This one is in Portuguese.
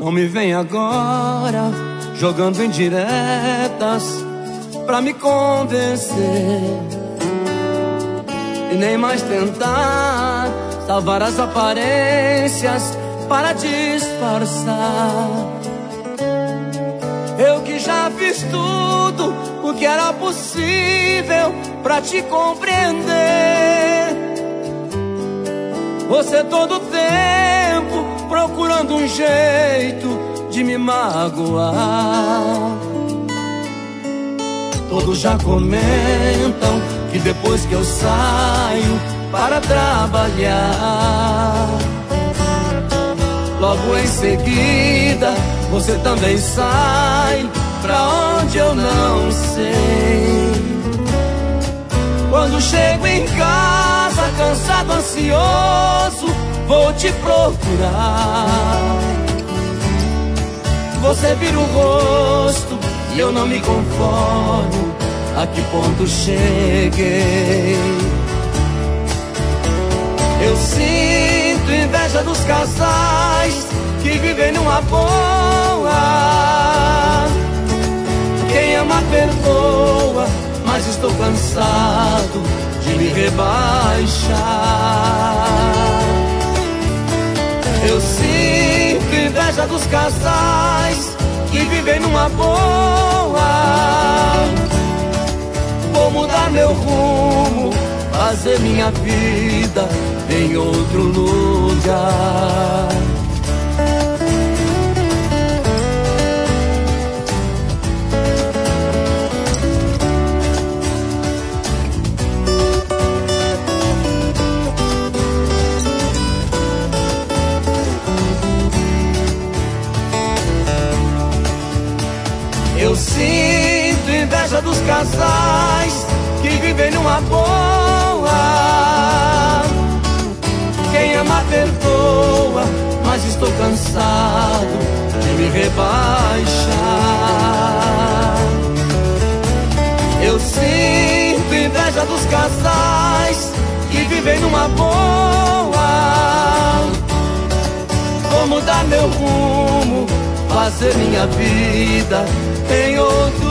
Não me vem agora jogando indiretas pra me convencer, e nem mais tentar salvar as aparências para disfarçar. Eu que já fiz tudo o que era possível pra te compreender, você todo o tempo procurando um jeito de me magoar. Todos já comentam que depois que eu saio para trabalhar, logo em seguida você também sai pra onde eu não sei. Quando chego em casa, cansado, ansioso, vou te procurar. Você vira o rosto e eu não me conformo. A que ponto cheguei? Eu sinto inveja dos casais que vivem numa boa. Quem ama perdoa, mas estou cansado de me rebaixar. Eu sinto inveja dos casais que vivem numa boa. Vou mudar meu rumo, fazer minha vida em outro lugar. Eu sinto inveja dos casais que vivem numa boa. Quem ama perdoa, mas estou cansado de me rebaixar. Eu sinto inveja dos casais que vivem numa boa. Vou mudar meu rumo, fazer minha vida em outro